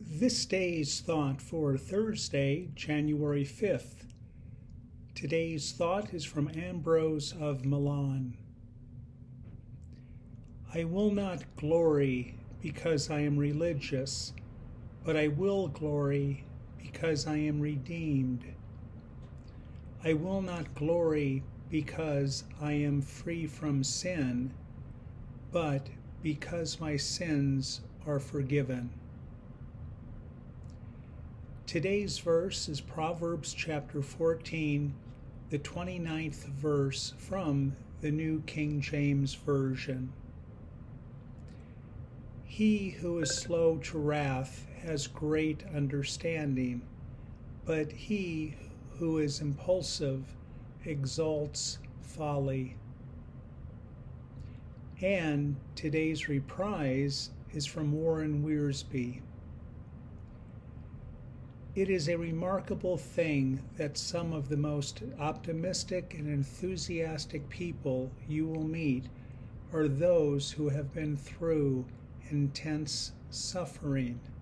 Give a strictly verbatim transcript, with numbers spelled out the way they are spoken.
This day's thought for Thursday, January fifth. Today's thought is from Ambrose of Milan. I will not glory because I am religious, but I will glory because I am redeemed. I will not glory because I am free from sin, but because my sins are forgiven. Today's verse is Proverbs chapter fourteen, the twenty-ninth verse from the New King James Version. He who is slow to wrath has great understanding, but he who is impulsive exalts folly. And today's reprise is from Warren Wiersbe. It is a remarkable thing that some of the most optimistic and enthusiastic people you will meet are those who have been through intense suffering.